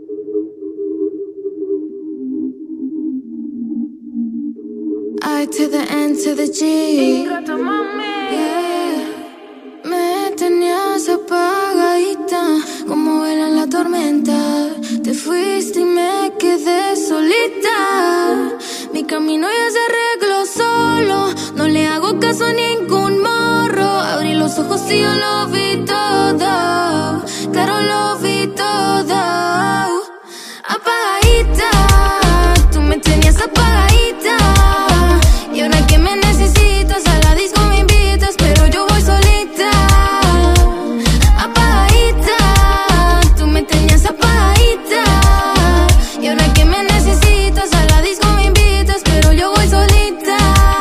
I to the N to the G. Ingrato, mami. Yeah. Me tenías apagadita, como vela en la tormenta. Te fuiste y me quedé solita. Mi camino ya se arregló solo. No le hago caso a ningún morro. Abrí los ojos y yo lo vi todo. Claro, lo vi todo. Apagadita, tú me tenías apagadita. Y ahora que me necesitas, a la disco me invitas, pero yo voy solita. Apagadita, tú me tenías apagadita. Y ahora que me necesitas, a la disco me invitas, pero yo voy solita.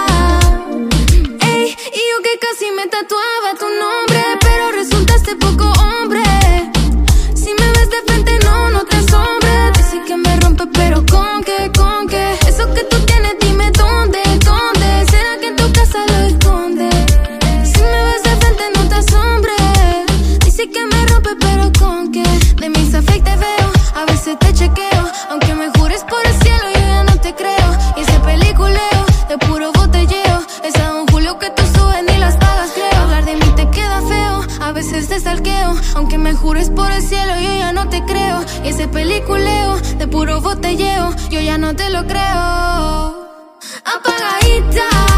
Ey, y yo que casi me tatuaba tu nombre, pero resultaste poco hombre. Si me ves de frente no te asombres. Dice que me rompe, pero ¿con qué? ¿Con qué? Eso que tú tienes, dime dónde. ¿Será que en tu casa lo escondes? Si me ves de frente no te asombres. Dice que me rompe, pero ¿con qué? De mis afectos te veo, a veces te chequeo. Aunque me jures por el cielo, yo ya no te creo. Y ese peliculeo de puro botelleo, esa Don Julio que tú subes ni las pagas, creo. Hablar de mí te queda feo, a veces te stalkeo. Aunque me jures por el cielo, yo ya no te creo. Y ese peliculeo de puro botelleo, yo ya no te lo creo. Apagadita.